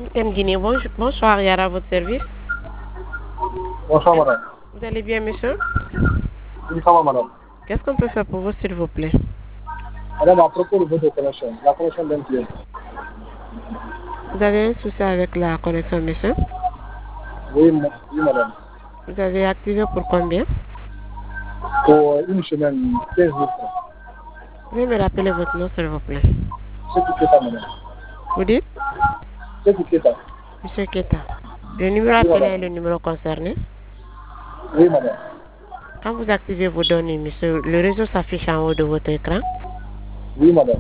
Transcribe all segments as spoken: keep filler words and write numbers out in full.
Guinée, bonjour, bonsoir, Yara, à votre service. Bonsoir, madame. Vous allez bien, monsieur? Oui, ça va, madame. Qu'est-ce qu'on peut faire pour vous, s'il vous plaît? Madame, à propos de votre connexion, la connexion d'un client. Vous avez un souci avec la connexion, monsieur? Oui, ma- oui, madame. Vous avez activé pour combien? Pour une semaine, quinze mille francs. Veuillez me rappeler votre nom, s'il vous plaît. C'est qui fait ça, madame. Vous dites? C'est qui fait ça. Monsieur Keta. Le numéro Oui, appelé madame. est le numéro concerné. Oui, madame. Quand vous activez vos données, monsieur, le réseau s'affiche en haut de votre écran. Oui, madame.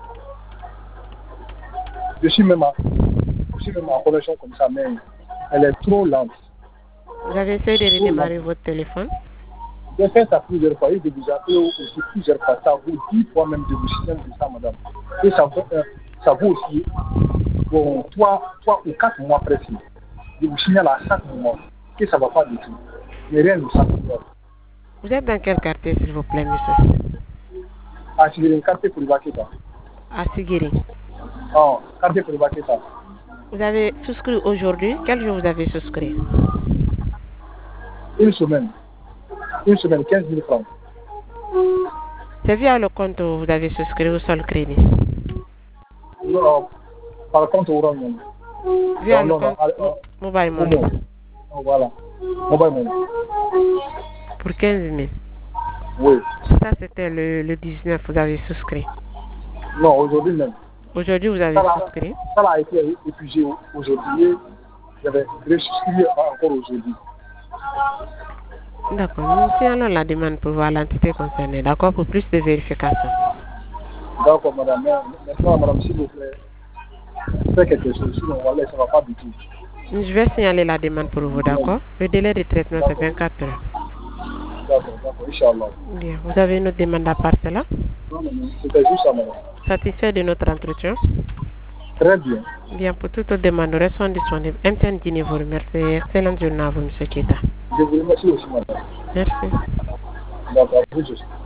Je suis même à, je suis même en connexion comme ça, mais elle est trop lente. Vous avez essayé de redémarrer votre téléphone. J'ai fait ça plusieurs fois, et de vous appeler aussi plusieurs fois. Ça vaut dix fois même de vous signaler de ça, madame. Et ça vaut, euh, ça vaut aussi, bon, trois, trois ou quatre mois précis. Je vous signale à chaque mois que ça ne va pas du tout. Mais rien ne s'améliore. Vous êtes dans quel quartier, s'il vous plaît, monsieur? Ah, si j'ai un quartier pour le Baketa. À Sigiri. Ah, quartier pour le Baketa. Vous avez souscrit aujourd'hui? Quel jour vous avez souscrit? Une semaine. Une semaine, quinze mille francs. C'est via le compte où vous avez souscrit au sol crédit? Non, par contre, Orange Money. Via Non, le non, compte non, mo- Mobile Momo. Money. Oh, voilà. Mobile Money. Pour quinze mille. Oui. Ça, c'était le, le dix-neuf, vous avez souscrit. Non, aujourd'hui même. Aujourd'hui, vous avez Ça l'a- souscrit. ça a été épuisé aujourd'hui. J'avais ressuscité encore aujourd'hui. D'accord. Nous signalons la demande pour voir l'entité concernée. D'accord, pour plus de vérification. D'accord, madame. Mais maintenant, madame, s'il vous plaît, faites quelque chose. Sinon, voilà, ça ne va pas du tout. Je vais signaler la demande pour vous, d'accord? Le délai de traitement, c'est vingt-quatre heures. D'accord, d'accord, Inch'Allah. Bien. Vous avez une autre demande à part cela? Non, non, non, c'était juste ça, madame. Satisfait de notre entretien? Très bien. Bien, pour toute autre demande, nous restons disponibles. M T N Guinée vous remercie. Excellente journée à vous, monsieur Kita. Je vous remercie aussi, madame. Merci. D'accord, vous aussi.